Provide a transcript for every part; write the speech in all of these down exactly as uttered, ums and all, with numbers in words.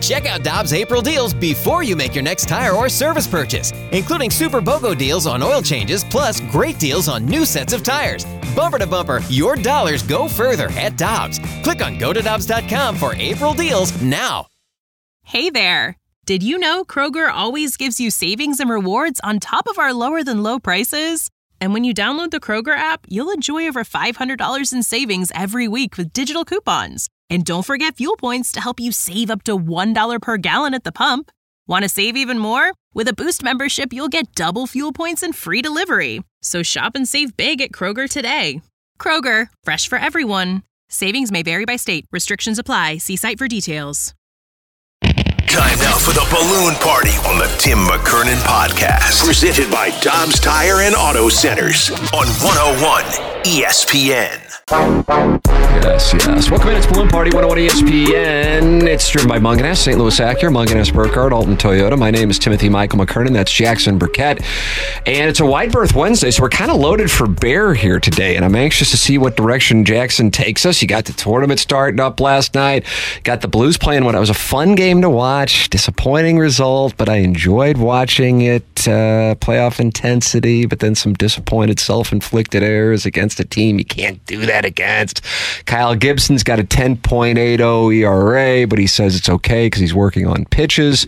Check out Dobbs April deals before you make your next tire or service purchase, including Super BOGO deals on oil changes, plus great deals on new sets of tires. Bumper to bumper, your dollars go further at Dobbs. Click on go to dobbs dot com for April deals now. Hey there. Did you know Kroger always gives you savings and rewards on top of our lower than low prices? And when you download the Kroger app, you'll enjoy over five hundred dollars in savings every week with digital coupons. And don't forget fuel points to help you save up to one dollar per gallon at the pump. Want to save even more? With a Boost membership, you'll get double fuel points and free delivery. So shop and save big at Kroger today. Kroger, fresh for everyone. Savings may vary by state. Restrictions apply. See site for details. Time now for the Balloon Party on the Tim McKernan Podcast. Presented by Dobbs Tire and Auto Centers on one oh one E S P N. Yes, yes. Welcome in. It's Balloon Party, one oh one E S P N. It's driven by Munganess, Saint Louis Acura, Munganess Burkhardt, Alton Toyota. My name is Timothy Michael McKernan. That's Jackson Burkett. And it's a Wide Berth Wednesday, so we're kind of loaded for bear here today. And I'm anxious to see what direction Jackson takes us. You got the tournament starting up last night. Got the Blues playing what was a fun game to watch. Disappointing result, but I enjoyed watching it. Uh, playoff intensity, but then some disappointed self-inflicted errors against a team you can't do that against. Kyle Gibson's got a ten point eight oh E R A, but he says it's okay because he's working on pitches.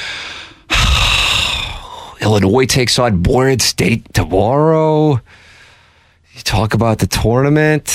Illinois takes on Boyd State tomorrow. You talk about the tournament.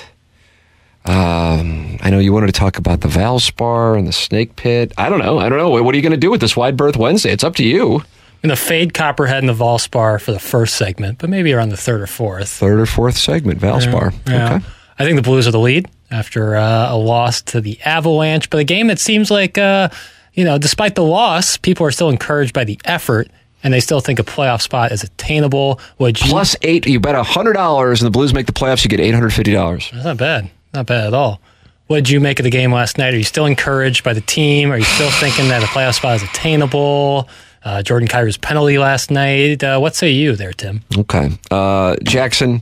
Um, I know you wanted to talk about the Valspar and the Snake Pit. I don't know. I don't know. What are you going to do with this Wide Berth Wednesday? It's up to you. I'm going to fade Copperhead and the Valspar for the first segment, but maybe around the third or fourth. Third or fourth segment, Valspar. Yeah, yeah. Okay. I think the Blues are the lead after uh, a loss to the Avalanche, but a game that seems like, uh, you know, despite the loss, people are still encouraged by the effort, and they still think a playoff spot is attainable. Would you, Plus eight, you bet one hundred dollars and the Blues make the playoffs, you get eight hundred fifty dollars. That's not bad. Not bad at all. What did you make of the game last night? Are you still encouraged by the team? Are you still thinking that a playoff spot is attainable? Uh, Jordan Kyrou's penalty last night. Uh, what say you there, Tim? Okay. Uh, Jackson,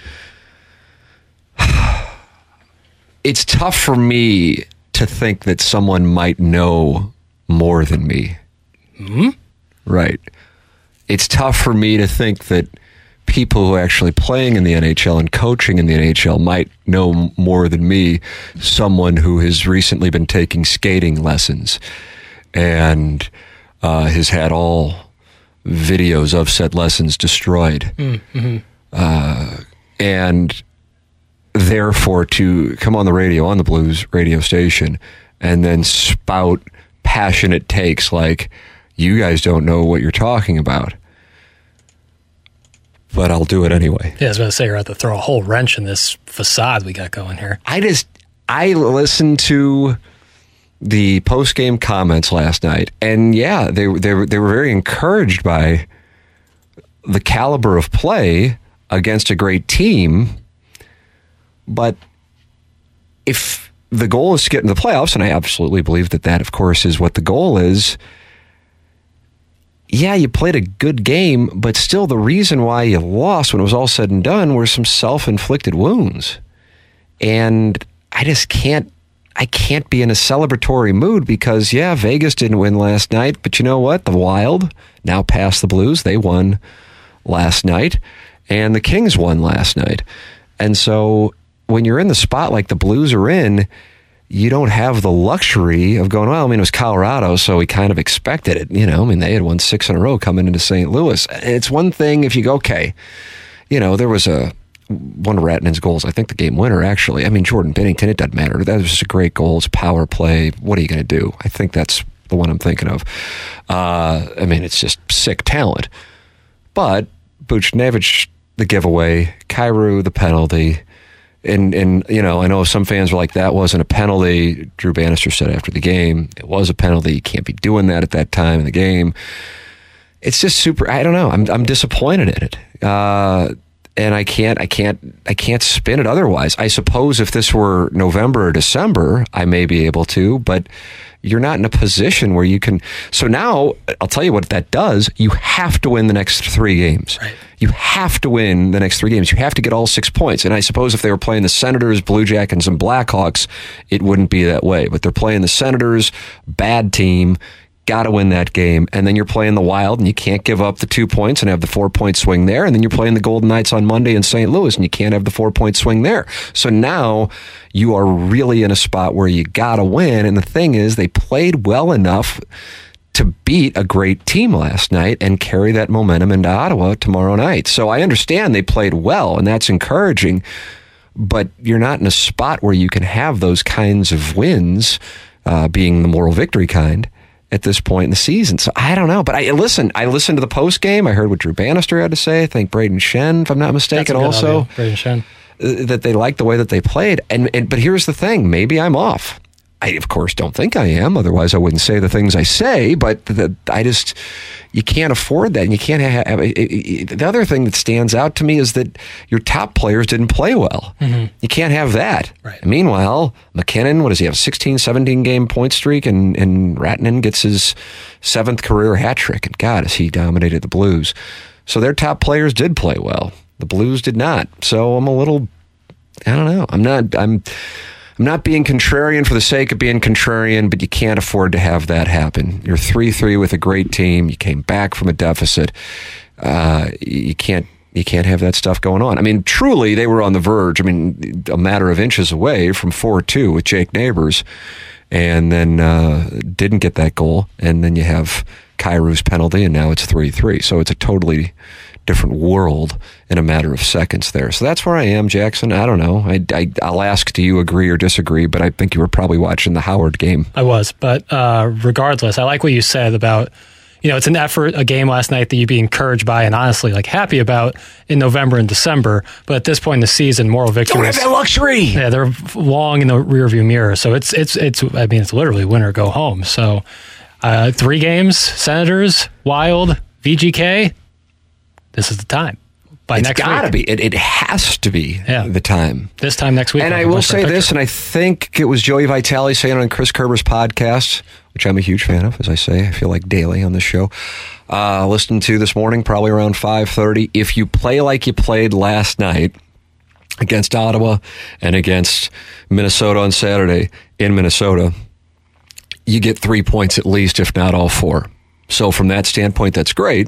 it's tough for me to think that someone might know more than me. Hmm? Right. It's tough for me to think that people who are actually playing in the N H L and coaching in the N H L might know more than me, someone who has recently been taking skating lessons and uh, has had all videos of said lessons destroyed. Mm-hmm. Uh, and therefore to come on the radio, on the Blues radio station, and then spout passionate takes like, you guys don't know what you're talking about. But I'll do it anyway. Yeah, I was going to say, you're about to throw a whole wrench in this facade we got going here. I just, I listened to the post-game comments last night, and yeah, they, they, were, they were very encouraged by the caliber of play against a great team. But if the goal is to get in the playoffs, and I absolutely believe that that, of course, is what the goal is, yeah, you played a good game, but still the reason why you lost when it was all said and done were some self-inflicted wounds. And I just can't, I can't be in a celebratory mood because, yeah, Vegas didn't win last night, but you know what? The Wild, now past the Blues, they won last night, and the Kings won last night. And so when you're in the spot like the Blues are in, you don't have the luxury of going, well, I mean, it was Colorado, so we kind of expected it. You know, I mean, they had won six in a row coming into Saint Louis. It's one thing if you go, okay, you know, there was a one of Ratanen's goals, I think the game winner, actually. I mean, Jordan Binnington, it doesn't matter. That was just a great goal. It's a power play. What are you going to do? I think that's the one I'm thinking of. Uh, I mean, it's just sick talent. But Buchnevich, the giveaway, Kyrou, the penalty. And, and you know, I know some fans were like, that wasn't a penalty. Drew Bannister said after the game, it was a penalty. You can't be doing that at that time in the game. It's just super, I don't know. I'm I'm disappointed in it. Uh, and I can't, I can't, I can't spin it otherwise. I suppose if this were November or December, I may be able to, but you're not in a position where you can. So now, I'll tell you what that does. You have to win the next three games. Right. You have to win the next three games. You have to get all six points. And I suppose if they were playing the Senators, Blue Jackets, and Blackhawks, it wouldn't be that way. But they're playing the Senators, bad team. Got to win that game. And then you're playing the Wild, and you can't give up the two points and have the four-point swing there. And then you're playing the Golden Knights on Monday in Saint Louis, and you can't have the four-point swing there. So now you are really in a spot where you got to win. And the thing is, they played well enough to beat a great team last night and carry that momentum into Ottawa tomorrow night. So I understand they played well, and that's encouraging. But you're not in a spot where you can have those kinds of wins, uh, being the moral victory kind, at this point in the season. So I don't know. But I listen, I listened to the post game. I heard what Drew Bannister had to say. I think Braden Shen, if I'm not mistaken, also audio. Braden Shen. Uh, that they liked the way that they played. And, and but here's the thing, maybe I'm off. I, of course, don't think I am. Otherwise, I wouldn't say the things I say. But the, I just, you can't afford that. And you can't have, it, it, the other thing that stands out to me is that your top players didn't play well. Mm-hmm. You can't have that. Right. And meanwhile, McKinnon, what does he have, a sixteen, seventeen game point streak? And, and Rantanen gets his seventh career hat trick. And God, has he dominated the Blues. So their top players did play well. The Blues did not. So I'm a little, I don't know. I'm not, I'm, I'm not being contrarian for the sake of being contrarian, but you can't afford to have that happen. You're three three with a great team. You came back from a deficit. Uh, you can't you can't have that stuff going on. I mean, truly, they were on the verge. I mean, a matter of inches away from four two with Jake Neighbors, and then uh, didn't get that goal. And then you have Kairou's penalty, and now it's three three. So it's a totally different world in a matter of seconds there. So that's where I am, Jackson. I don't know. I, I, I'll ask, do you agree or disagree? But I think you were probably watching the Howard game. I was. But uh, regardless, I like what you said about, you know, it's an effort, a game last night that you'd be encouraged by and honestly like happy about in November and December. But at this point in the season, moral victory. Don't have that luxury. Yeah, they're long in the rearview mirror. So it's, it's, it's, I mean, it's literally win or go home. So uh, three games, Senators, Wild, V G K. This is the time. By it's next gotta week. be. It, it has to be yeah. the time. This time next week. And I will say this, and I think it was Joey Vitale saying it on Chris Kerber's podcast, which I'm a huge fan of, as I say, I feel like daily on this show. Uh, listened to this morning, probably around five thirty. If you play like you played last night against Ottawa and against Minnesota on Saturday in Minnesota, you get three points at least, if not all four. So from that standpoint, that's great.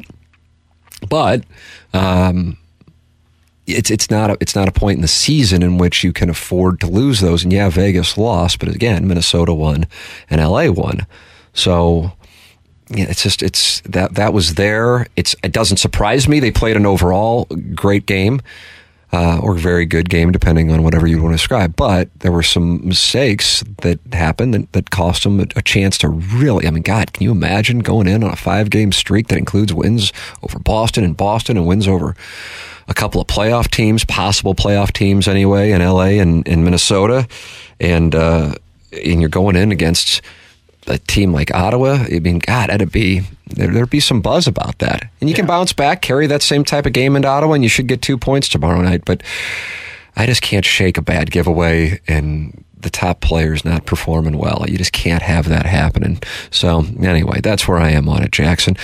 But um, it's it's not a, it's not a point in the season in which you can afford to lose those. And yeah, Vegas lost, but again, Minnesota won and L A won. So yeah, it's just it's that that was there. It's it doesn't surprise me. They played an overall great game uh, or very good game, depending on whatever you want to describe. But there were some mistakes that happened that, that cost them a, a chance to really. I mean, God, can you imagine going in on a five-game streak that includes wins over Boston and Boston and wins over a couple of playoff teams, possible playoff teams anyway, in L A and in Minnesota, and uh, and you're going in against a team like Ottawa? I mean, God, that'd be there, there'd be some buzz about that. And you yeah. can bounce back, carry that same type of game into Ottawa, and you should get two points tomorrow night. But I just can't shake a bad giveaway and the top players not performing well. You just can't have that happening. So anyway, that's where I am on it, Jackson.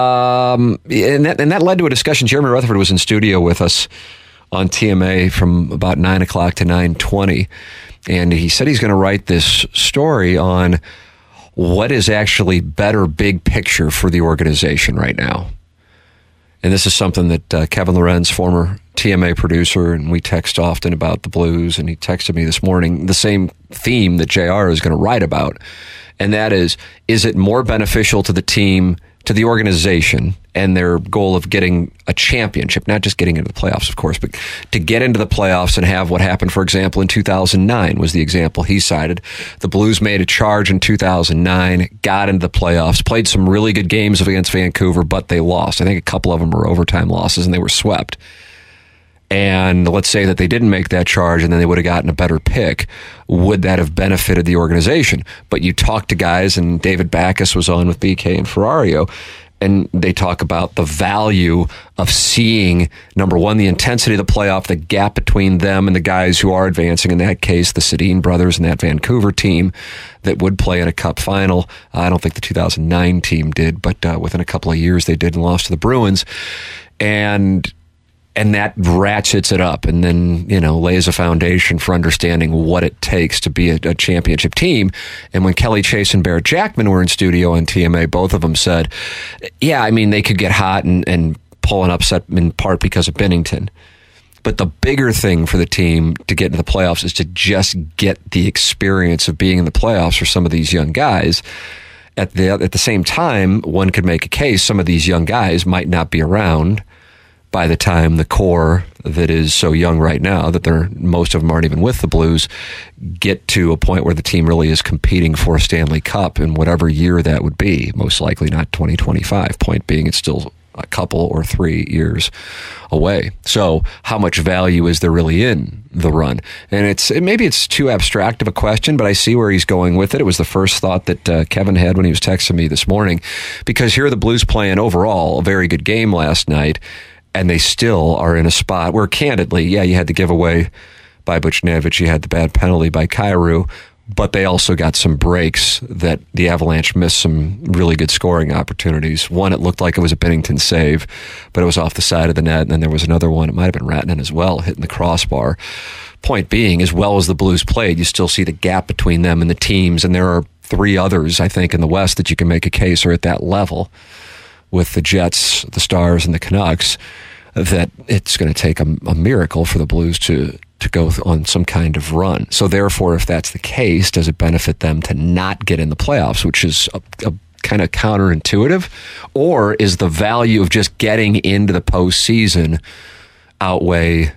Um, and that and that led to a discussion. Jeremy Rutherford was in studio with us on T M A from about nine o'clock to nine twenty, and he said he's going to write this story on what is actually better big picture for the organization right now. And this is something that uh, Kevin Lorenz, former T M A producer, and we text often about the Blues, and he texted me this morning the same theme that J R is going to write about, and that is, is it more beneficial to the team, to the organization, and their goal of getting a championship, not just getting into the playoffs, of course, but to get into the playoffs and have what happened, for example, in two thousand nine was the example he cited. The Blues made a charge in two thousand nine, got into the playoffs, played some really good games against Vancouver, but they lost. I think a couple of them were overtime losses, and they were swept. And let's say that they didn't make that charge and then they would have gotten a better pick. Would that have benefited the organization? But you talk to guys, and David Backus was on with B K and Ferrario, and they talk about the value of seeing, number one, the intensity of the playoff, the gap between them and the guys who are advancing. In that case, the Sedin brothers and that Vancouver team that would play in a cup final. I don't think the two thousand nine team did, but uh, within a couple of years they did and lost to the Bruins. And and that ratchets it up and then, you know, lays a foundation for understanding what it takes to be a, a championship team. And when Kelly Chase and Barrett Jackman were in studio on T M A, both of them said, yeah, I mean, they could get hot and, and pull an upset in part because of Binnington. But the bigger thing for the team to get into the playoffs is to just get the experience of being in the playoffs for some of these young guys. At the, at the same time, one could make a case some of these young guys might not be around by the time the core that is so young right now that they're most of them aren't even with the Blues get to a point where the team really is competing for a Stanley Cup in whatever year that would be. Most likely not twenty twenty-five. Point being, it's still a couple or three years away. So how much value is there really in the run? And it's it, maybe it's too abstract of a question, but I see where he's going with it. It was the first thought that uh, Kevin had when he was texting me this morning, because here are the Blues playing overall a very good game last night. And they still are in a spot where, candidly, yeah, you had the giveaway by Buchnevich, you had the bad penalty by Kyrou, but they also got some breaks that the Avalanche missed some really good scoring opportunities. One, it looked like it was a Binnington save, but it was off the side of the net, and then there was another one, it might have been Ratnan as well, hitting the crossbar. Point being, as well as the Blues played, you still see the gap between them and the teams, and there are three others, I think, in the West that you can make a case are at that level with the Jets, the Stars, and the Canucks, that it's going to take a, a miracle for the Blues to to go on some kind of run. So therefore, if that's the case, does it benefit them to not get in the playoffs, which is a, a kind of counterintuitive? Or is the value of just getting into the postseason outweigh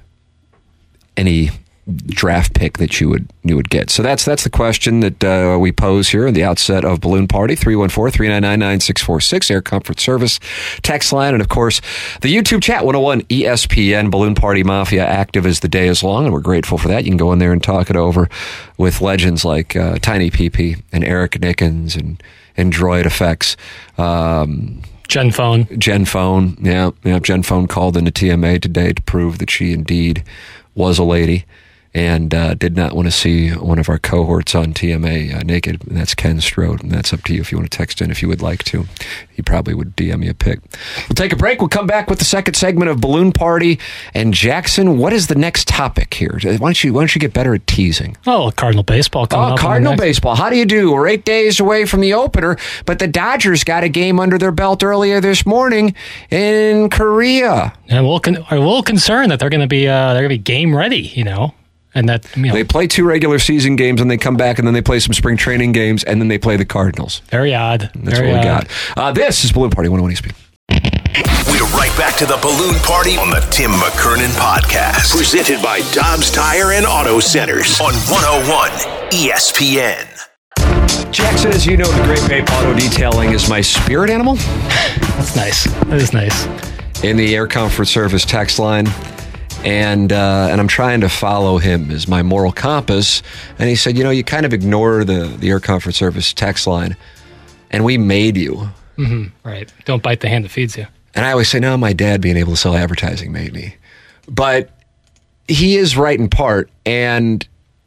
any draft pick that you would you would get? So that's that's the question that uh, we pose here in the outset of Balloon Party. Three one four, three nine nine, nine six four six, Air Comfort Service text line, and of course the YouTube chat, one oh one E S P N. Balloon Party Mafia active as the day is long, and we're grateful for that. You can go in there and talk it over with legends like uh, Tiny P P and Eric Nickens and, and Droid Effects. Um, Gen Phone. Gen Phone, yeah, yeah. Gen Phone called into T M A today to prove that she indeed was a lady, and uh, did not want to see one of our cohorts on T M A uh, naked, and that's Ken Strode, and that's up to you if you want to text in if you would like to. He probably would D M me a pic. We'll take a break. We'll come back with the second segment of Balloon Party. And Jackson, what is the next topic here? Why don't you, why don't you get better at teasing? Oh, Cardinal baseball coming oh, up. Oh, Cardinal baseball. How do you do? We're eight days away from the opener, but the Dodgers got a game under their belt earlier this morning in Korea. And we're a little concerned that they're going to be uh, they're going to be game ready, you know. And that, you know, they play two regular season games, and they come back, and then they play some spring training games, and then they play the Cardinals. Very odd. That's Very what we odd. got. Uh, this is Balloon Party one oh one E S P N. We're right back to the Balloon Party on the Tim McKernan Podcast. Presented by Dobbs Tire and Auto Centers on one oh one E S P N. Jackson, as you know, the Great Vape Auto Detailing is my spirit animal. That's nice. That is nice. In the Air Comfort Service text line. And uh, and I'm trying to follow him as my moral compass. And he said, you know, you kind of ignore the, the Air Comfort Service text line, and we made you. Mm-hmm. Right. Don't bite the hand that feeds you. And I always say, no, my dad being able to sell advertising made me. But he is right in part. And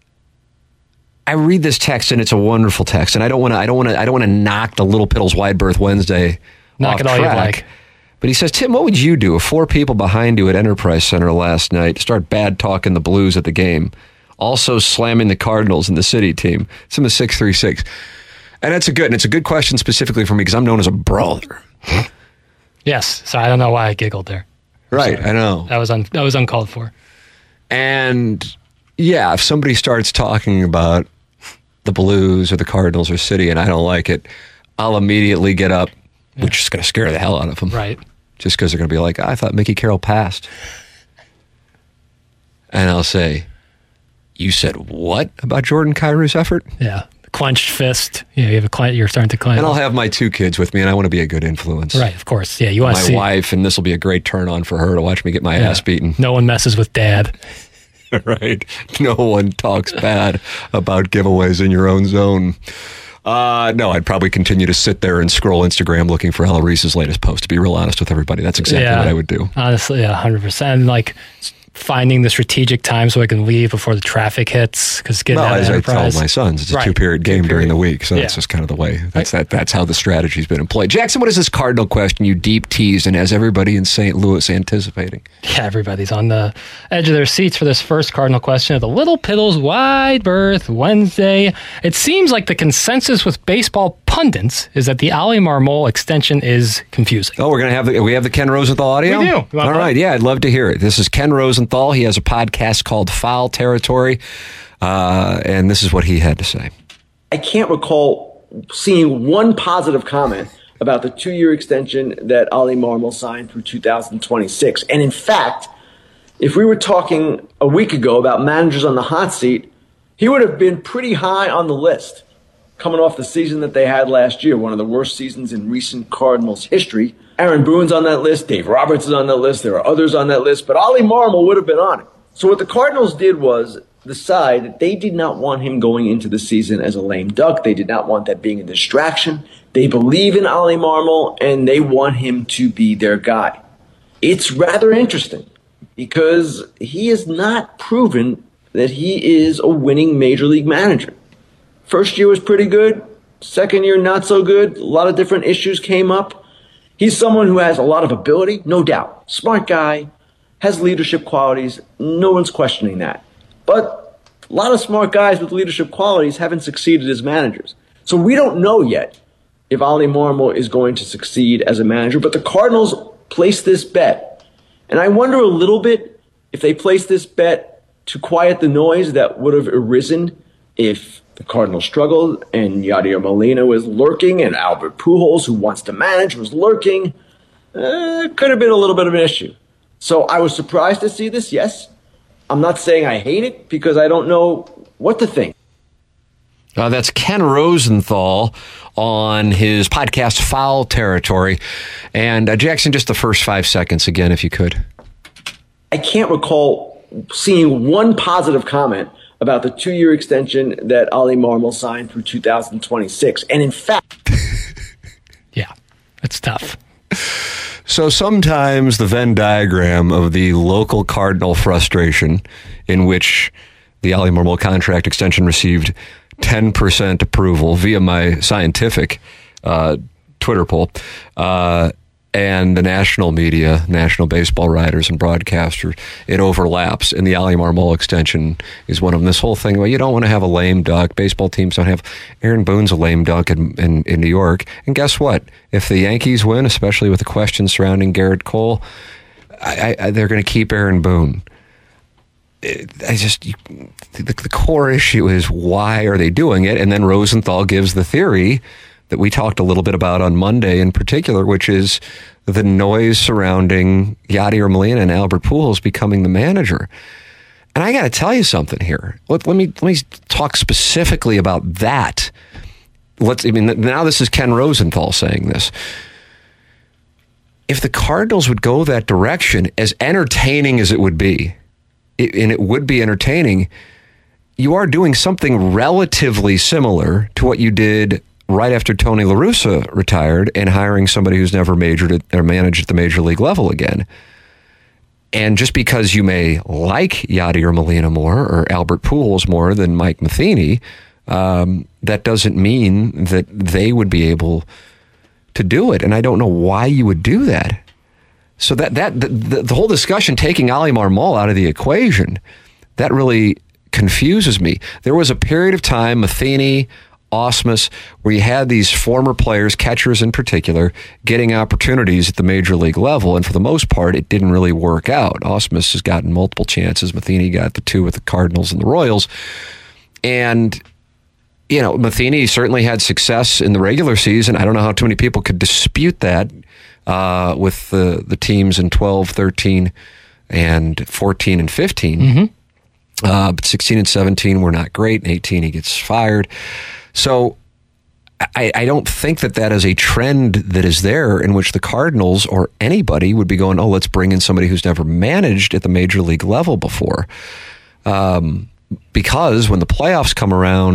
I read this text, and it's a wonderful text. And I don't want to. I don't want to. I don't want to knock the Little Piddles Wide Berth Wednesday knock off it all track. you like. But he says, Tim, what would you do if four people behind you at Enterprise Center last night start bad talking the Blues at the game, also slamming the Cardinals and the City team? It's in the six three six. And it's a good, and it's a good question specifically for me because I'm known as a brawler. Yes, so I don't know why I giggled there. Right, Sorry. I know. That was un, that was uncalled for. And yeah, if somebody starts talking about the Blues or the Cardinals or City and I don't like it, I'll immediately get up, yeah. which is going to scare the hell out of them. Right. Just because they're going to be like, I thought Mickey Carroll passed. And I'll say, you said what about Jordan Kyrou's effort? Yeah. Clenched fist. Yeah, you have a client, you're starting to clench. And I'll have my two kids with me, and I want to be a good influence. Right, of course. Yeah, you want my to see. My wife, and this will be a great turn on for her to watch me get my yeah. ass beaten. No one messes with dad. Right. No one talks bad about giveaways in your own zone. Uh, no, I'd probably continue to sit there and scroll Instagram looking for Ella Reese's latest post, to be real honest with everybody. That's exactly yeah, what I would do. Honestly, yeah, one hundred percent. Like, finding the strategic time so I can leave before the traffic hits. Because getting well, out as of I Enterprise, told my sons, it's a right. two-period game Two during the period. week, so Yeah. that's just kind of the way. That's that. That's how the strategy's been employed. Jackson, what is this Cardinal question you deep teased and has everybody in Saint Louis anticipating? Yeah, everybody's on the edge of their seats for this first Cardinal question of the Little Piddles Wide Berth Wednesday. It seems like the consensus with baseball pundits is that the Ali Marmol extension is confusing. Oh, we're gonna have the we have the Ken Rosenthal audio. We do. All right, yeah, I'd love to hear it. This is Ken Rosenthal. He has a podcast called Foul Territory, uh, and this is what he had to say. I can't recall seeing one positive comment about the two-year extension that Ali Marmol signed through two thousand twenty-six. And in fact, if we were talking a week ago about managers on the hot seat, he would have been pretty high on the list, coming off the season that they had last year, one of the worst seasons in recent Cardinals history. Aaron Boone's on that list. Dave Roberts is on that list. There are others on that list, but Ali Marmol would have been on it. So what the Cardinals did was decide that they did not want him going into the season as a lame duck. They did not want that being a distraction. They believe in Ali Marmol, and they want him to be their guy. It's rather interesting because he has not proven that he is a winning major league manager. First year was pretty good. Second year, not so good. A lot of different issues came up. He's someone who has a lot of ability, no doubt. Smart guy, has leadership qualities. No one's questioning that. But a lot of smart guys with leadership qualities haven't succeeded as managers. So we don't know yet if Ali Marmol is going to succeed as a manager. But the Cardinals placed this bet. And I wonder a little bit if they placed this bet to quiet the noise that would have arisen if the Cardinals struggled and Yadier Molina was lurking and Albert Pujols, who wants to manage, was lurking. Uh, could have been a little bit of an issue. So I was surprised to see this, yes. I'm not saying I hate it because I don't know what to think. Uh, that's Ken Rosenthal on his podcast Foul Territory. And uh, Jackson, just the first five seconds again, if you could. I can't recall seeing one positive comment about the two-year extension that Ali Marmol signed through two thousand twenty-six. And in fact... Yeah, it's tough. So sometimes the Venn diagram of the local Cardinal frustration in which the Ali Marmol contract extension received ten percent approval via my scientific uh, Twitter poll, uh, and the national media, national baseball writers and broadcasters, it overlaps. And the Ali Marmol extension is one of them. This whole thing, well, you don't want to have a lame duck. Baseball teams don't have. Aaron Boone's a lame duck in, in, in New York. And guess what? If the Yankees win, especially with the questions surrounding Garrett Cole, I, I, they're going to keep Aaron Boone. I just, you, the, the core issue is why are they doing it? And then Rosenthal gives the theory that we talked a little bit about on Monday in particular, which is the noise surrounding Yadier Molina and Albert Pujols becoming the manager. And I got to tell you something here. Let, let me let me talk specifically about that. Let's. I mean, now this is Ken Rosenthal saying this. If the Cardinals would go that direction, as entertaining as it would be, it, and it would be entertaining, you are doing something relatively similar to what you did right after Tony La Russa retired and hiring somebody who's never majored at, or managed at the major league level again. And just because you may like Yadier Molina more or Albert Pujols more than Mike Matheny, um, that doesn't mean that they would be able to do it. And I don't know why you would do that. So that that the, the, the whole discussion taking Ali Marmol out of the equation, that really confuses me. There was a period of time, Matheny, Ausmus, where you had these former players, catchers in particular, getting opportunities at the major league level, and for the most part, it didn't really work out. Ausmus has gotten multiple chances. Matheny got the two with the Cardinals and the Royals. And, you know, Matheny certainly had success in the regular season. I don't know how too many people could dispute that uh, with the, the teams in twelve, thirteen, and fourteen and fifteen. Mm-hmm. Uh, but sixteen and seventeen were not great. In eighteen, he gets fired. So I, I don't think that that is a trend that is there in which the Cardinals or anybody would be going, oh, let's bring in somebody who's never managed at the major league level before. Um, because when the playoffs come around,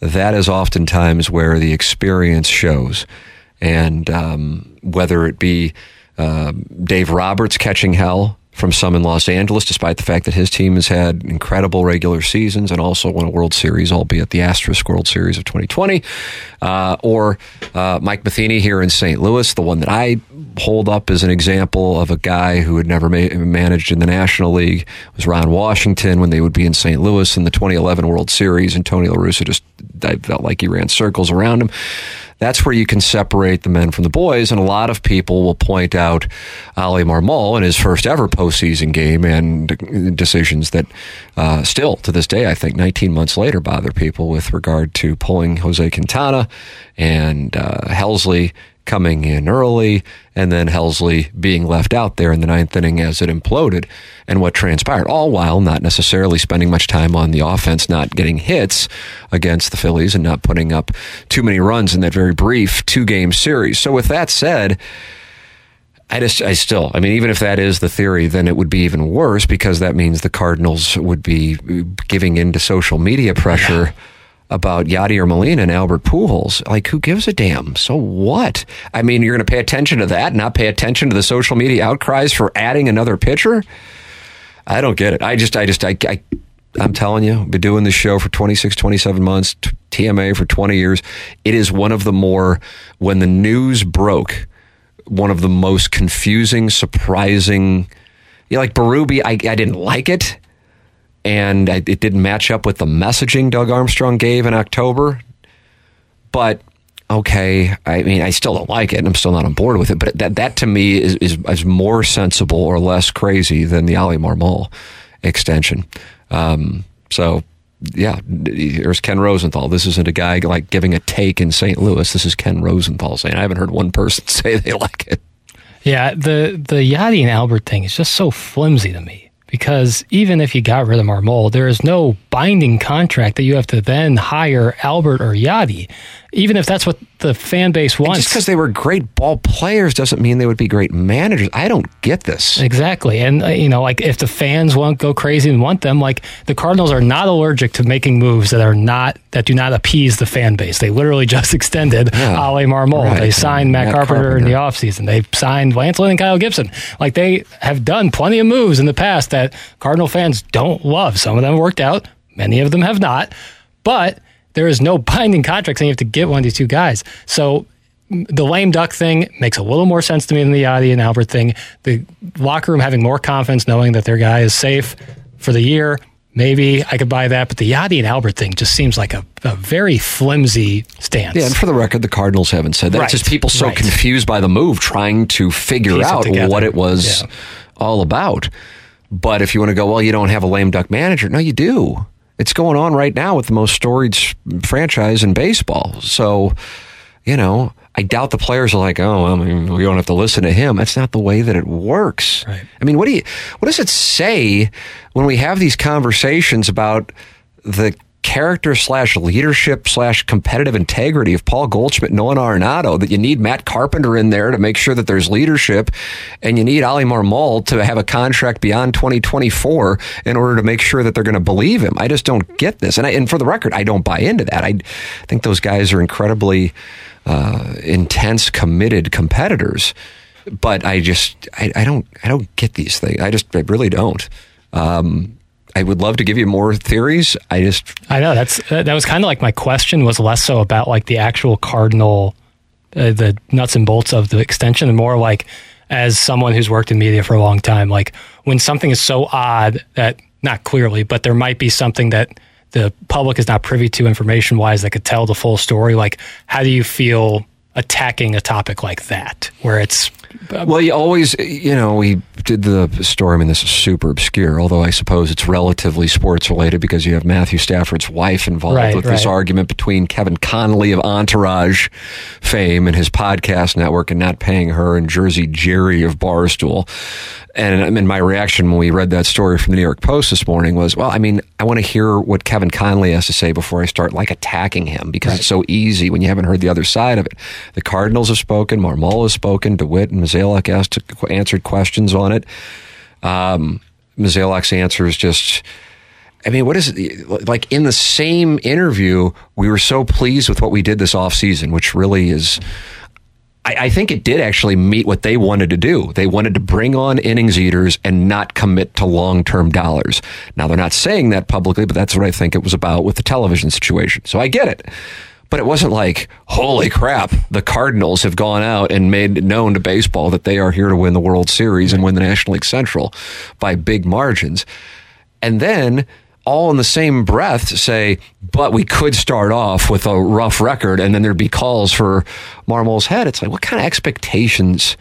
that is oftentimes where the experience shows. And um, whether it be uh, Dave Roberts catching hell from some in Los Angeles, despite the fact that his team has had incredible regular seasons and also won a World Series, albeit the Asterisk World Series of twenty twenty, uh, or uh, Mike Matheny here in Saint Louis, the one that I hold up as an example of a guy who had never ma- managed in the National League, was Ron Washington when they would be in Saint Louis in the twenty eleven World Series, and Tony La Russa just, I felt like he ran circles around him. That's where you can separate the men from the boys, and a lot of people will point out Oli Marmol in his first ever postseason game and decisions that uh, still, to this day, I think nineteen months later, bother people with regard to pulling Jose Quintana and uh, Helsley coming in early, and then Helsley being left out there in the ninth inning as it imploded, and what transpired, all while not necessarily spending much time on the offense, not getting hits against the Phillies and not putting up too many runs in that very brief two-game series. So with that said, I just, I still, I mean, even if that is the theory, then it would be even worse, because that means the Cardinals would be giving in to social media pressure yeah. about Yadier Molina and Albert Pujols. Like, who gives a damn? So what? I mean, you're going to pay attention to that, not pay attention to the social media outcries for adding another pitcher? I don't get it. I just, I just, I, I I'm telling you, I've been doing this show for twenty-six, twenty-seven months, T M A for twenty years. It is one of the more, when the news broke, one of the most confusing, surprising, you know, like Berube, I, I didn't like it. And I, it didn't match up with the messaging Doug Armstrong gave in October. But, okay, I mean, I still don't like it, and I'm still not on board with it. But that, that to me, is, is, is more sensible or less crazy than the Oli Marmol extension. Um, so, yeah, here's Ken Rosenthal. This isn't a guy like giving a take in Saint Louis. This is Ken Rosenthal saying, I haven't heard one person say they like it. Yeah, the, the Yadi and Albert thing is just so flimsy to me. Because even if you got rid of Marmol, there is no binding contract that you have to then hire Albert or Yadi, even if that's what the fan base wants. And just because they were great ball players doesn't mean they would be great managers. I don't get this. Exactly. And, uh, you know, like if the fans won't go crazy and want them, like the Cardinals are not allergic to making moves that are not, that do not appease the fan base. They literally just extended yeah. Oli Marmol. Right. They signed Matt, Matt Carpenter, Carpenter in the offseason. They signed Lance Lynn and Kyle Gibson. Like they have done plenty of moves in the past that Cardinal fans don't love. Some of them worked out. Many of them have not. But there is no binding contract saying you have to get one of these two guys. So the lame duck thing makes a little more sense to me than the Yadi and Albert thing. The locker room having more confidence knowing that their guy is safe for the year, maybe I could buy that. But the Yadi and Albert thing just seems like a, a very flimsy stance. Yeah, and for the record, the Cardinals haven't said that. Right. It's just people so right. confused by the move, trying to figure Piece out it what it was yeah. all about. But if you want to go, well, you don't have a lame duck manager. No, you do. It's going on right now with the most storied franchise in baseball. So, you know, I doubt the players are like, oh, I mean, we don't have to listen to him. That's not the way that it works. Right. I mean, what do you, what does it say when we have these conversations about the character slash leadership slash competitive integrity of Paul Goldschmidt and Nolan Arenado, that you need Matt Carpenter in there to make sure that there's leadership, and you need Oli Marmol to have a contract beyond twenty twenty-four in order to make sure that they're going to believe him? I just don't get this. And I, and for the record, I don't buy into that. I think those guys are incredibly uh, intense, committed competitors. But I just, I, I don't, I don't get these things. I just, I really don't. Um, I would love to give you more theories. I just... I know. That's that was kind of like my question was less so about like the actual Cardinal, uh, the nuts and bolts of the extension, and more like as someone who's worked in media for a long time, like when something is so odd that, not clearly, but there might be something that the public is not privy to information-wise that could tell the full story. Like, how do you feel attacking a topic like that, where it's... Well, you always, you know, we did the story. I mean, this is super obscure, although I suppose it's relatively sports related because you have Matthew Stafford's wife involved right, with right. this argument between Kevin Connolly of Entourage fame and his podcast network and not paying her, and Jersey Jerry of Barstool. And I mean, my reaction when we read that story from the New York Post this morning was, well, I mean, I want to hear what Kevin Connolly has to say before I start like attacking him, because right. it's so easy when you haven't heard the other side of it. The Cardinals have spoken, Marmol has spoken, DeWitt and Mozeliak asked, answered questions on it. Um, Mozeliak's answer is just, I mean, what is it? Like in the same interview, we were so pleased with what we did this offseason, which really is, I, I think it did actually meet what they wanted to do. They wanted to bring on innings eaters and not commit to long-term dollars. Now, they're not saying that publicly, but that's what I think it was about with the television situation. So I get it. But it wasn't like, holy crap, the Cardinals have gone out and made it known to baseball that they are here to win the World Series and win the National League Central by big margins. And then all in the same breath say, but we could start off with a rough record and then there'd be calls for Marmol's head. It's like, what kind of expectations?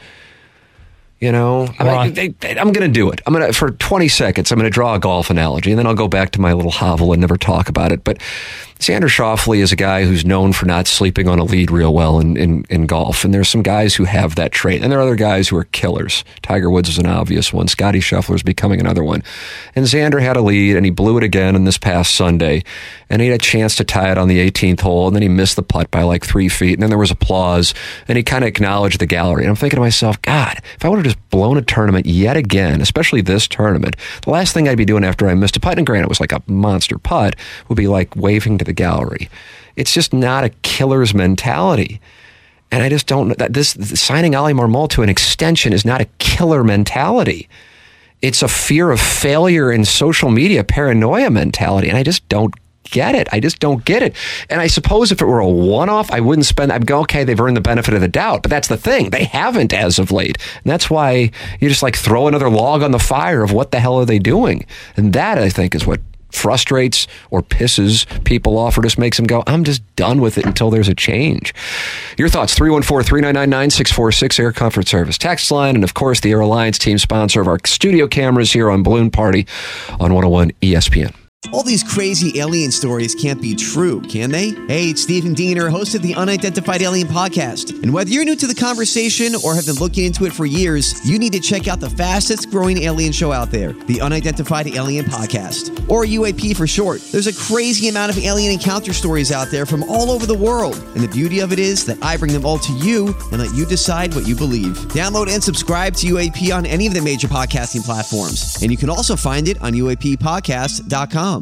You know, I mean, they, they, I'm going to do it. I'm going to, for twenty seconds, I'm going to draw a golf analogy, and then I'll go back to my little hovel and never talk about it. But Xander Schauffele is a guy who's known for not sleeping on a lead real well in, in, in golf. And there's some guys who have that trait. And there are other guys who are killers. Tiger Woods is an obvious one. Scotty Scheffler is becoming another one. And Xander had a lead, and he blew it again on this past Sunday. And he had a chance to tie it on the eighteenth hole, and then he missed the putt by like three feet. And then there was applause, and he kind of acknowledged the gallery. And I'm thinking to myself, God, if I would have just blown a tournament yet again, especially this tournament, the last thing I'd be doing after I missed a putt, and granted it was like a monster putt, would be like waving to the gallery. It's just not a killer's mentality. And I just don't know that this signing Oli Marmol to an extension is not a killer mentality. It's a fear of failure and social media paranoia mentality. And I just don't get it. I just don't get it. And I suppose if it were a one-off, I wouldn't spend, I'd go, okay, they've earned the benefit of the doubt. But that's the thing. They haven't as of late. And that's why you just like throw another log on the fire of what the hell are they doing? And that, I think, is what frustrates or pisses people off or just makes them go, I'm just done with it until there's a change. Your thoughts, three one four, three nine nine, nine six four six, Air Comfort Service text line, and of course the Air Alliance team sponsor of our studio cameras here on Balloon Party on one oh one E S P N. All these crazy alien stories can't be true, can they? Hey, it's Stephen Diener, host of the Unidentified Alien Podcast. And whether you're new to the conversation or have been looking into it for years, you need to check out the fastest growing alien show out there, the Unidentified Alien Podcast, or U A P for short. There's a crazy amount of alien encounter stories out there from all over the world. And the beauty of it is that I bring them all to you and let you decide what you believe. Download and subscribe to U A P on any of the major podcasting platforms. And you can also find it on U A P podcast dot com.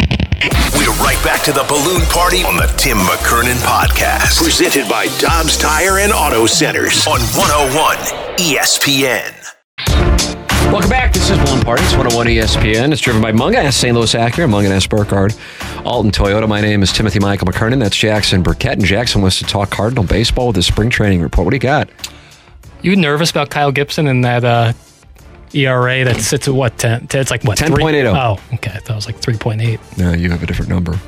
We're right back to the Balloon Party on the Tim McKernan Podcast. Presented by Dobbs Tire and Auto Centers on one oh one E S P N. Welcome back. This is Balloon Party. It's one oh one E S P N. It's driven by Mungan, Saint Louis Acura, Mungan, Burkhardt, Alton Toyota. My name is Timothy Michael McKernan. That's Jackson Burkett. And Jackson wants to talk Cardinal baseball with his spring training report. What do you got? You nervous about Kyle Gibson and that uh, E R A that sits at what? ten, it's like what? ten point eight oh. Oh, okay. I thought it was like three point eight. No, you have a different number.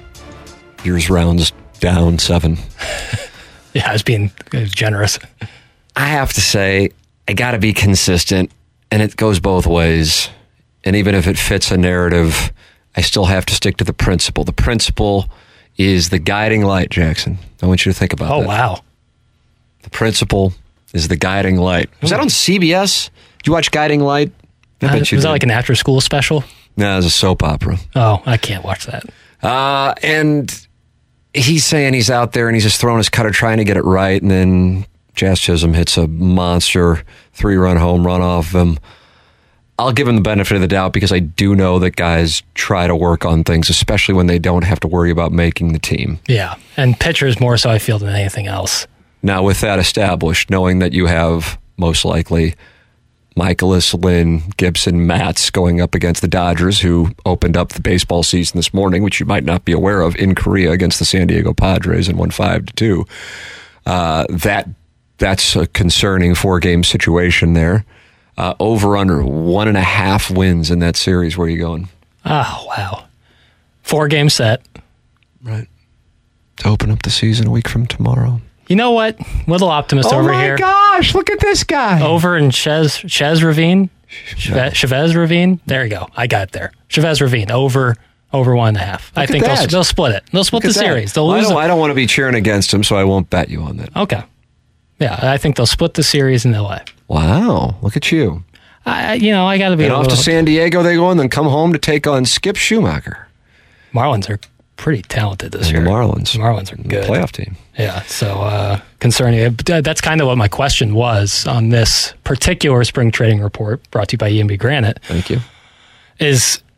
Yours rounds down seven. Yeah, I was being generous. I have to say, I got to be consistent, and it goes both ways. And even if it fits a narrative, I still have to stick to the principle. The principle is the guiding light, Jackson. I want you to think about oh, that. Oh, wow. The principle is the guiding light. Was that on C B S? Did you watch Guiding Light? I uh, bet you was did. that like an after-school special? No, it was a soap opera. Oh, I can't watch that. Uh, and he's saying he's out there and he's just throwing his cutter trying to get it right, and then Jazz Chisholm hits a monster three-run home run off of him. I'll give him the benefit of the doubt because I do know that guys try to work on things, especially when they don't have to worry about making the team. Yeah, and pitchers more so, I feel, than anything else. Now, with that established, knowing that you have most likely Michaelis, Lynn, Gibson, Matz going up against the Dodgers, who opened up the baseball season this morning, which you might not be aware of, in Korea against the San Diego Padres and won five to two. Uh, that that's a concerning four-game situation there. Uh, over under one and a half wins in that series. Where are you going? Oh, wow. Four-game set. Right. To open up the season a week from tomorrow. You know what? Little optimist oh over here. Oh my gosh, look at this guy. Over in Chez, Chez Ravine. Chavez, Chavez Ravine. There you go. I got it there. Chavez Ravine. Over over one and a half. Look I think they'll, they'll split it. They'll split look the series. They'll well, lose I, don't, a- I don't want to be cheering against him, so I won't bet you on that. Okay. Yeah, I think they'll split the series in L A. Wow, look at you. I, you know, I got to be and a off little... to San Diego they go and then come home to take on Skip Schumacher. Marlins are pretty talented this and year. The Marlins. The Marlins are good. The playoff team. Yeah, so uh, concerning. That's kind of what my question was on this particular spring trading report brought to you by E M B Granite. Thank you. Is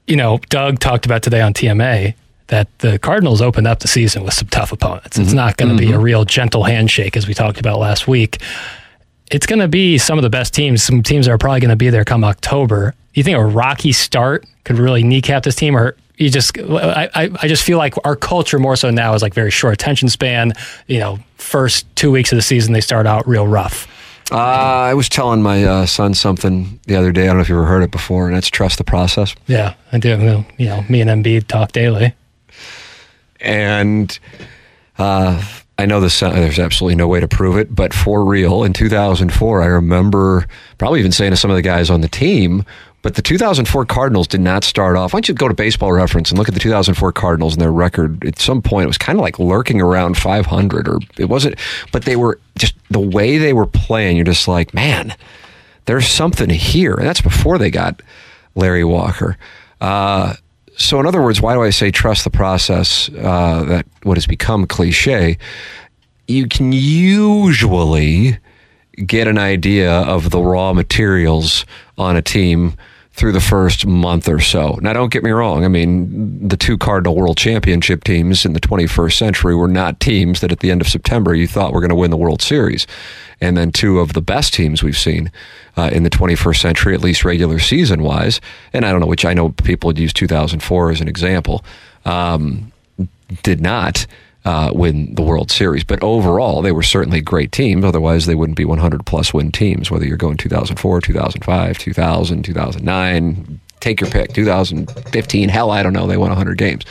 you know, Doug talked about today on T M A that the Cardinals opened up the season with some tough opponents. It's mm-hmm. not going to mm-hmm. be a real gentle handshake, as we talked about last week. It's going to be some of the best teams, some teams that are probably going to be there come October. You think a rocky start could really kneecap this team, or you just, I, I, I just feel like our culture more so now is like very short attention span. You know, first two weeks of the season, they start out real rough. Uh, I was telling my uh, son something the other day. I don't know if you ever heard it before, and that's trust the process. Yeah, I do. You know, me and Embiid talk daily. And uh, I know this, uh, there's absolutely no way to prove it, but for real, in two thousand four, I remember probably even saying to some of the guys on the team, but the two thousand four Cardinals did not start off. Why don't you go to Baseball Reference and look at the two thousand four Cardinals and their record? At some point, it was kind of like lurking around five hundred, or it wasn't, but they were just, the way they were playing, you're just like, man, there's something here. And that's before they got Larry Walker. Uh, so in other words, why do I say trust the process, uh, that what has become cliche? You can usually get an idea of the raw materials on a team through the first month or so. Now, don't get me wrong. I mean, the two Cardinal World Championship teams in the twenty-first century were not teams that at the end of September you thought were going to win the World Series. And then two of the best teams we've seen uh, in the twenty-first century, at least regular season-wise, and I don't know which, I know people would use two thousand four as an example, um, did not Uh, win the World Series. But overall, they were certainly great teams. Otherwise, they wouldn't be one hundred plus win teams, whether you're going two thousand four, two thousand five, two thousand, two thousand nine, take your pick, two thousand fifteen, hell, I don't know, they won one hundred games.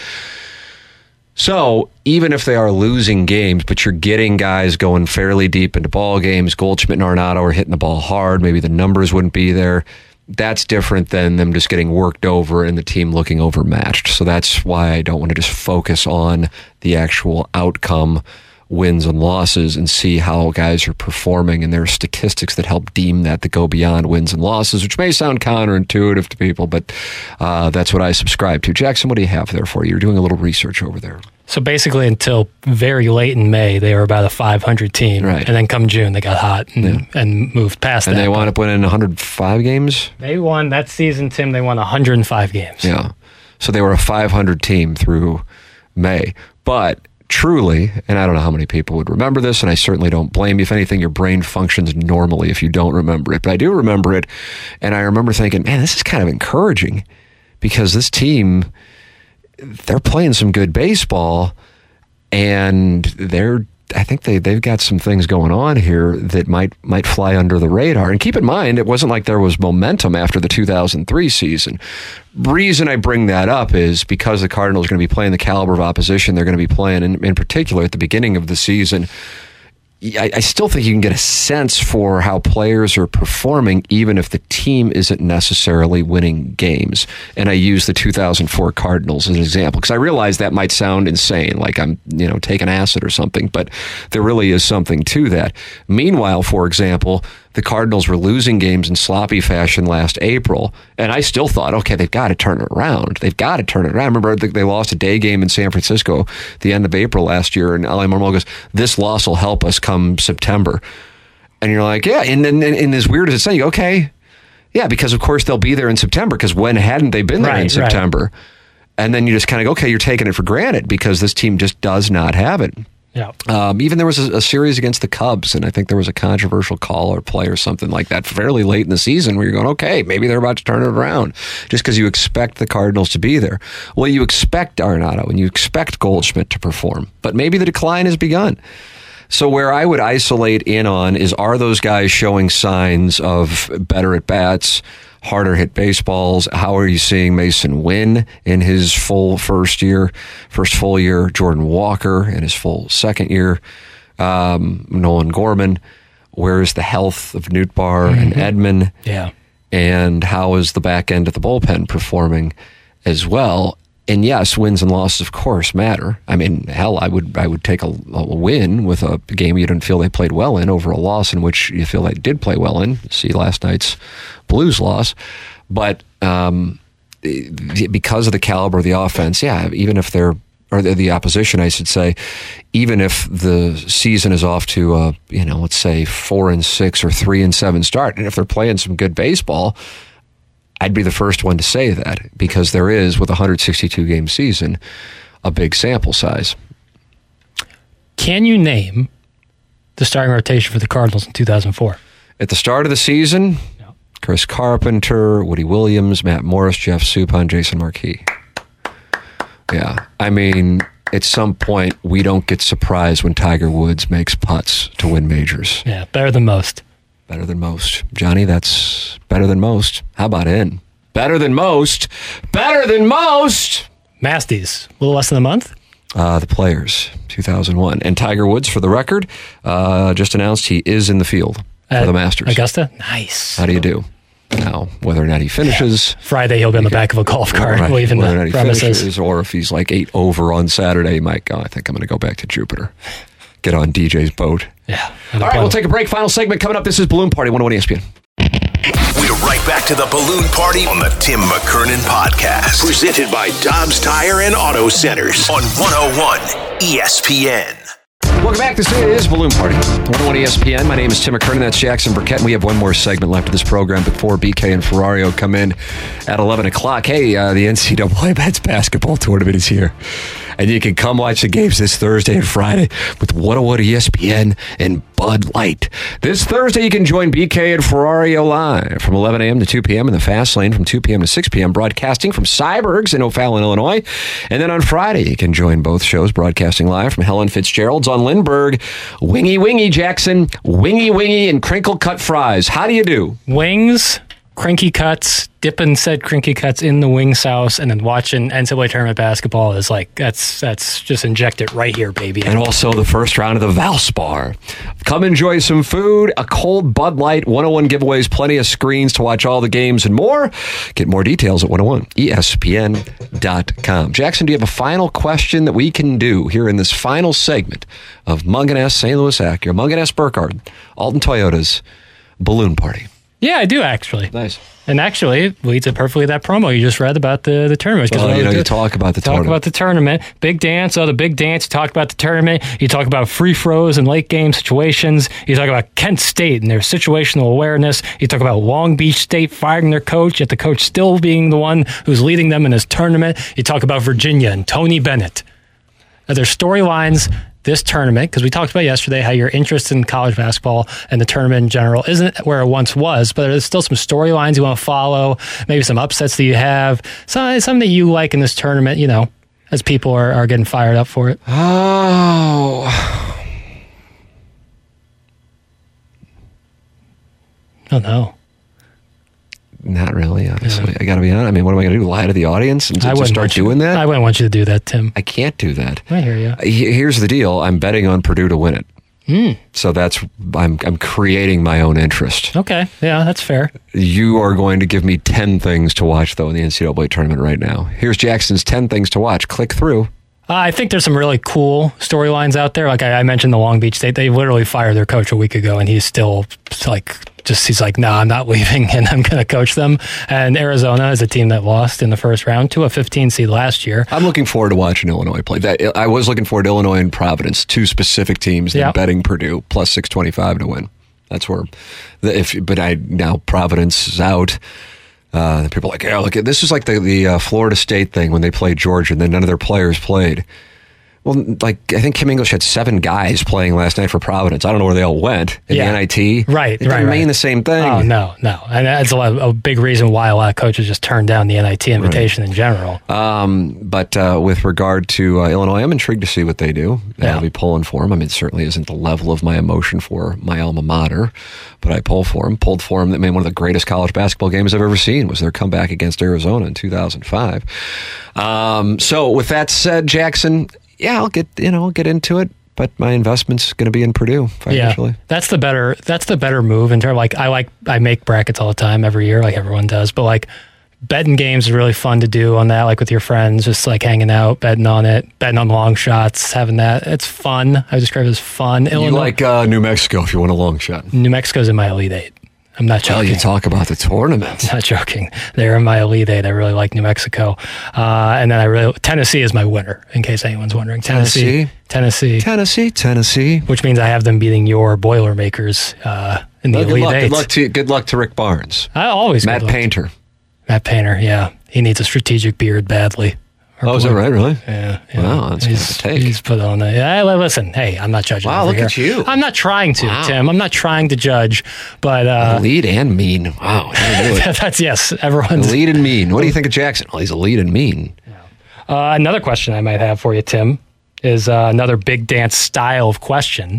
So even if they are losing games, but you're getting guys going fairly deep into ball games, Goldschmidt and Arenado are hitting the ball hard, maybe the numbers wouldn't be there. That's different than them just getting worked over and the team looking overmatched. So that's why I don't want to just focus on the actual outcome, wins and losses, and see how guys are performing. And there are statistics that help deem that, that go beyond wins and losses, which may sound counterintuitive to people, but uh, that's what I subscribe to. Jackson, what do you have there for you? You're doing a little research over there. So basically, until very late in May, they were about a five hundred team. Right. And then come June, they got hot and, yeah. and moved past and that. And they wound up winning one hundred five games? They won that season, Tim. They won one hundred five games. Yeah. So they were a five hundred team through May. But truly, and I don't know how many people would remember this, and I certainly don't blame you. If anything, your brain functions normally if you don't remember it. But I do remember it, and I remember thinking, man, this is kind of encouraging, because this team, they're playing some good baseball, and they're, I think they, they've got some things going on here that might might fly under the radar. And keep in mind, it wasn't like there was momentum after the two thousand three season. Reason I bring that up is because the Cardinals are going to be playing the caliber of opposition they're going to be playing, in, in particular at the beginning of the season. I, I still think you can get a sense for how players are performing, even if the team isn't necessarily winning games. And I use the two thousand four Cardinals as an example, because I realize that might sound insane, like I'm, you know, taking acid or something, but there really is something to that. Meanwhile, for example, the Cardinals were losing games in sloppy fashion last April, and I still thought, okay, they've got to turn it around. They've got to turn it around. I remember they lost a day game in San Francisco at the end of April last year, and Ali Marmol goes, this loss will help us come September. And you're like, yeah, and, and, and as weird as it's saying, okay, yeah, because of course they'll be there in September, because when hadn't they been there right, in September? Right. And then you just kind of go, okay, you're taking it for granted, because this team just does not have it. Yeah. Um, even there was a, a series against the Cubs, and I think there was a controversial call or play or something like that fairly late in the season where you're going, okay, maybe they're about to turn it around, just because you expect the Cardinals to be there. Well, you expect Arenado and you expect Goldschmidt to perform, but maybe the decline has begun. So where I would isolate in on is, are those guys showing signs of better at-bats, harder hit baseballs? How are you seeing Mason Wynn in his full first year, first full year? Jordan Walker in his full second year? Um, Nolan Gorman? Where is the health of Nootbaar mm-hmm. and Edman? Yeah. And how is the back end of the bullpen performing as well? And yes, wins and losses, of course, matter. I mean, hell, I would I would take a, a win with a game you didn't feel they played well in over a loss in which you feel they did play well in. See last night's Blues loss. But um, because of the caliber of the offense, yeah, even if they're, or the, the opposition, I should say, even if the season is off to a, you know, let's say four and six or three and seven start, and if they're playing some good baseball, I'd be the first one to say that because there is, with a one hundred sixty-two game season, a big sample size. Can you name the starting rotation for the Cardinals in two thousand four? At the start of the season, No. Chris Carpenter, Woody Williams, Matt Morris, Jeff Suppan, Jason Marquis. Yeah, I mean, at some point, we don't get surprised when Tiger Woods makes putts to win majors. Yeah, better than most. Better than most. Johnny, that's better than most. How about in? Better than most. Better than most. Masties, a little less than a month? Uh, the Players, two thousand one. And Tiger Woods, for the record, uh, just announced he is in the field for At the Masters. Augusta? Nice. How do you do? Now, whether or not he finishes... Friday, he'll be on the back of a golf cart Right. leaving Whether or not the he premises. finishes, or if he's like eight over on Saturday, he might go, I think I'm going to go back to Jupiter. Get on D J's boat. Yeah. All right, we'll take a break. Final segment coming up. This is Balloon Party, one oh one E S P N. We're right back to the Balloon Party on the Tim McKernan Podcast. Presented by Dobbs Tire and Auto Centers on one oh one E S P N. Welcome back. This is Balloon Party, one oh one E S P N. My name is Tim McKernan. That's Jackson Burkett. And we have one more segment left of this program before B K and Ferrario come in at eleven o'clock. Hey, uh, the N C double A Men's Basketball Tournament is here. And you can come watch the games this Thursday and Friday with one oh one E S P N and Bud Light. This Thursday, you can join B K and Ferrario live from eleven a.m. to two p.m. in the Fast Lane from two p.m. to six p.m. broadcasting from Cybergs in O'Fallon, Illinois. And then on Friday, you can join both shows broadcasting live from Helen Fitzgerald's on Lindbergh. Wingy Wingy Jackson, Wingy Wingy and Crinkle Cut Fries. How do you do? Wings, crinky cuts, dipping said crinky cuts in the wing sauce, and then watching N C double A tournament basketball is like, that's that's just inject it right here, baby. And also the first round of the Valspar. Come enjoy some food, a cold Bud Light, one oh one giveaways, plenty of screens to watch all the games and more. Get more details at one oh one E S P N dot com. Jackson, do you have a final question that we can do here in this final segment of Munganess, Saint Louis Acura, Munganess Burkhardt, Alton Toyota's Balloon Party? Yeah, I do actually. Nice. And actually, it leads it perfectly to that promo you just read about the, the tournament. Well, you know, you talk about the talk tournament. about the tournament. Big dance, oh, the big dance. You talk about the tournament. You talk about free throws and late game situations. You talk about Kent State and their situational awareness. You talk about Long Beach State firing their coach, yet the coach still being the one who's leading them in his tournament. You talk about Virginia and Tony Bennett. Now, there's storylines this tournament, because we talked about yesterday how your interest in college basketball and the tournament in general isn't where it once was, but there's still some storylines you want to follow, maybe some upsets that you have, some, something that you like in this tournament, you know, as people are, are getting fired up for it. Oh. Oh, no. Not really, honestly. Yeah. I got to be honest. I mean, what am I going to do? Lie to the audience and I just start you, doing that? I wouldn't want you to do that, Tim. I can't do that. I hear you. Here's the deal. I'm betting on Purdue to win it. Mm. So that's I'm I'm creating my own interest. Okay, yeah, that's fair. You are going to give me ten things to watch, though, in the N C double A tournament right now. Here's Jackson's ten things to watch. Click through. Uh, I think there's some really cool storylines out there. Like I, I mentioned the Long Beach State. They literally fired their coach a week ago, and he's still like, just he's like, no, nah, I'm not leaving, and I'm going to coach them. And Arizona is a team that lost in the first round to a fifteen seed last year. I'm looking forward to watching Illinois play. That I was looking forward to Illinois and Providence, two specific teams. Yep. Betting Purdue plus six twenty-five to win. That's where, the, if but I now Providence is out. Uh, people are like, yeah, look, this is like the, the uh, Florida State thing when they played Georgia and then none of their players played. Well, like, I think Kim English had seven guys playing last night for Providence. I don't know where they all went in yeah. the N I T. Right, It didn't right, mean right. the same thing. Oh, no, no. And that's a, lot, a big reason why a lot of coaches just turn down the N I T invitation right. in general. Um, but uh, with regard to uh, Illinois, I'm intrigued to see what they do. Yeah. I'll be pulling for them. I mean, it certainly isn't the level of my emotion for my alma mater, but I pull for them. Pulled for them that made one of the greatest college basketball games I've ever seen was their comeback against Arizona in two thousand five. Um, so with that said, Jackson, yeah, I'll get, you know, I'll get into it, but my investment's going to be in Purdue financially. Yeah, that's the better, that's the better move in terms, like, I like, I make brackets all the time every year, like everyone does, but like, betting games is really fun to do on that, like with your friends, just like hanging out, betting on it, betting on long shots, having that. It's fun. I describe it as fun. You Illinois, like uh, New Mexico if you want a long shot. New Mexico's in my Elite Eight. I'm not joking. Well, you talk about the tournament. I'm not joking. They're in my Elite Eight. I really like New Mexico. Uh, and then I really, Tennessee is my winner, in case anyone's wondering. Tennessee. Tennessee. Tennessee. Tennessee. Which means I have them beating your Boilermakers uh, in the well, Elite good luck, Eight. Good luck, to, good luck to Rick Barnes. I always Matt good luck. Painter. Matt Painter, yeah. He needs a strategic beard badly. Or oh, is that right, really? Yeah. yeah. Wow, that's he's, a take. He's put on that. Yeah, listen, hey, I'm not judging. Wow, over look here. at you. I'm not trying to, wow. Tim. I'm not trying to judge, but... Uh, lead and mean. Wow. That's, yes, everyone's... Lead and mean. What do you think of Jackson? Well, he's a lead and mean. Uh, another question I might have for you, Tim, is uh, another big dance style of question.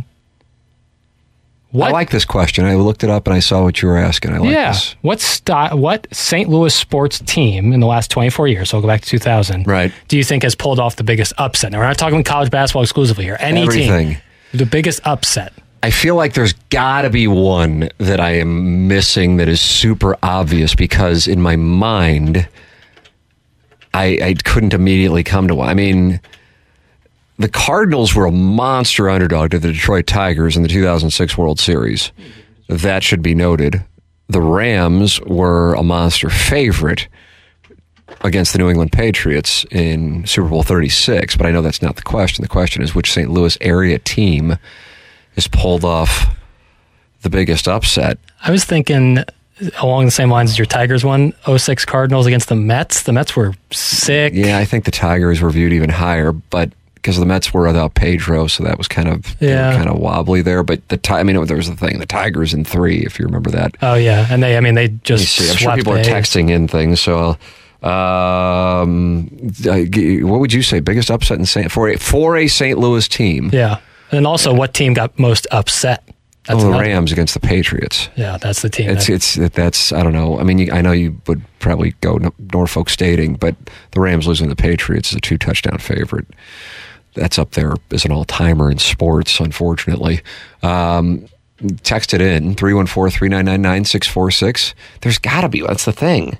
What, I like this question. I looked it up and I saw what you were asking. I like yeah. this. What style? What Saint Louis sports team in the last twenty-four years, so I'll go back to two thousand, right. do you think has pulled off the biggest upset? Now, we're not talking college basketball exclusively here. Any Everything. team. The biggest upset. I feel like there's got to be one that I am missing that is super obvious because in my mind, I, I couldn't immediately come to one. I mean... The Cardinals were a monster underdog to the Detroit Tigers in the two thousand six World Series. That should be noted. The Rams were a monster favorite against the New England Patriots in Super Bowl thirty-six, but I know that's not the question. The question is which Saint Louis area team has pulled off the biggest upset. I was thinking along the same lines as your Tigers one, oh six Cardinals against the Mets. The Mets were sick. Yeah, I think the Tigers were viewed even higher, but... because the Mets were without Pedro, so that was kind of yeah. kind of wobbly there. But the I mean, there was the thing, the Tigers in three, if you remember that. Oh yeah, and they, I mean, they just. I'm sure people are texting in things. So, um, what would you say? Biggest upset in Saint for a for a Saint Louis team? Yeah, and also what team got most upset? That's oh, the Rams against the Patriots. Yeah, that's the team. It's that, it's that's I don't know. I mean, you, I know you would probably go Norfolk Stating, but the Rams losing the Patriots is a two touchdown favorite. That's up there as an all-timer in sports, unfortunately. Um, text it in, three one four, three nine nine, nine six four six. There's got to be, that's the thing.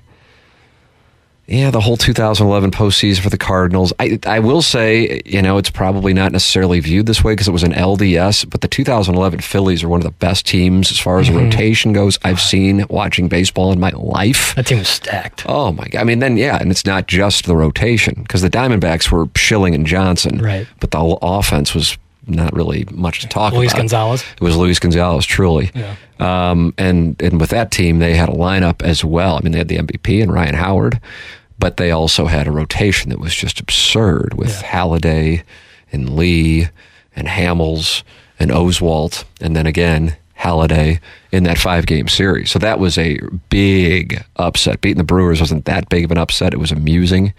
Yeah, the whole two thousand eleven postseason for the Cardinals. I I will say, you know, it's probably not necessarily viewed this way because it was an L D S, but the two thousand eleven Phillies are one of the best teams as far as mm-hmm. rotation goes I've seen watching baseball in my life. That team was stacked. Oh, my God. I mean, then, yeah, and it's not just the rotation because the Diamondbacks were Schilling and Johnson. Right. But the whole offense was not really much to talk Luis about. Luis Gonzalez. It was Luis Gonzalez, truly. Yeah. Um, and, and with that team, they had a lineup as well. I mean, they had the M V P and Ryan Howard. But they also had a rotation that was just absurd with yeah. Halladay and Lee and Hamels and Oswalt. And then again, Halladay in that five-game series. So that was a big upset. Beating the Brewers wasn't that big of an upset. It was amusing.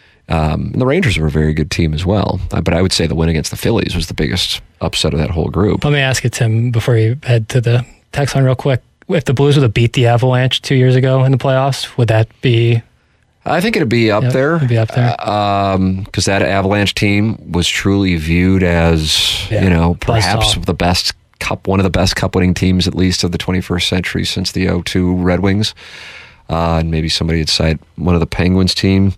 Um, and the Rangers were a very good team as well. Uh, but I would say the win against the Phillies was the biggest upset of that whole group. Let me ask you, Tim, before you head to the text line real quick. If the Blues would have beat the Avalanche two years ago in the playoffs, would that be... I think it'd be up yep, there. It'd be up there. Uh, um, because that Avalanche team was truly viewed as, yeah, you know, perhaps the best cup, one of the best cup winning teams, at least of the twenty-first century since the oh two Red Wings. Uh, and maybe somebody would cite one of the Penguins team.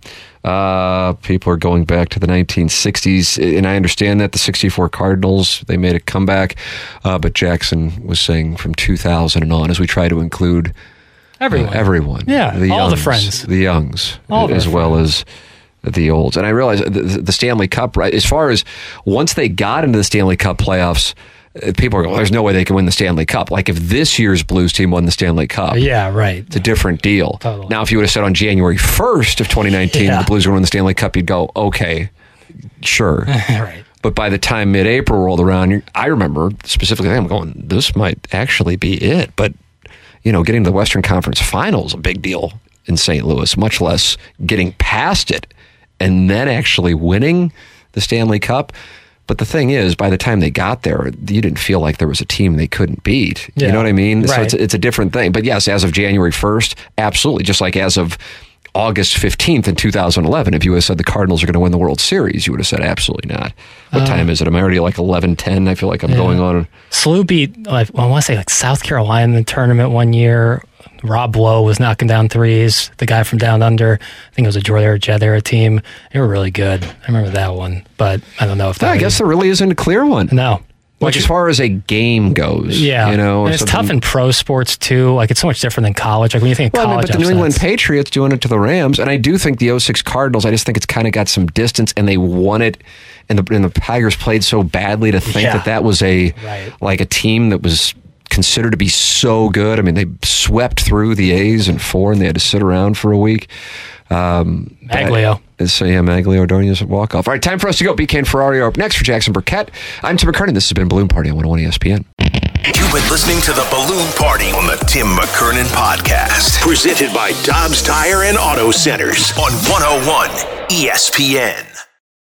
Uh, people are going back to the nineteen sixties, and I understand that the sixty-four Cardinals, they made a comeback. Uh, but Jackson was saying from two thousand and on, as we try to include Everyone. Uh, everyone. Yeah, the all youngs, the friends. The youngs, all as well as the olds. And I realize the, the Stanley Cup, right, as far as once they got into the Stanley Cup playoffs, people are going, there's no way they can win the Stanley Cup. Like if this year's Blues team won the Stanley Cup. Yeah, right. It's a different deal. Totally. Now, if you would have said on January first of twenty nineteen, yeah. the Blues were going to win the Stanley Cup, you'd go, okay, sure. Right. But by the time mid-April rolled around, I remember specifically, I'm going, this might actually be it. But you know, getting to the Western Conference Finals is a big deal in Saint Louis, much less getting past it and then actually winning the Stanley Cup. But the thing is, by the time they got there, you didn't feel like there was a team they couldn't beat. Yeah. You know what I mean? Right. So it's, it's a different thing. But yes, as of January first, absolutely. Just like as of August fifteenth in two thousand eleven, if you would have said the Cardinals are going to win the World Series, you would have said absolutely not. What um, time is it? I'm already like eleven ten. I feel like I'm yeah. going on. S L U beat, well, I want to say like South Carolina in the tournament one year. Rob Lowe was knocking down threes. The guy from down under, I think it was a Jordan Jet era team. They were really good. I remember that one, but I don't know if that. Yeah, I guess there really isn't a clear one. No. Like as far as a game goes, yeah, you know, and it's tough in pro sports too. Like it's so much different than college. Like when you think of well, college, I mean, but the upsets. New England Patriots doing it to the Rams, and I do think the oh six Cardinals. I just think it's kind of got some distance, and they won it, and the and the Tigers played so badly to think yeah. that that was a right. like a team that was considered to be so good. I mean, they swept through the A's in four, and they had to sit around for a week. Um, Maglio. But, so yeah, Maglio Ordonez at walk-off. All right, time for us to go. B K and Ferrari are up next for Jackson Burkett. I'm Tim McKernan. This has been Balloon Party on one oh one E S P N. You've been listening to the Balloon Party on the Tim McKernan Podcast. Presented by Dobbs Tire and Auto Centers on one oh one E S P N.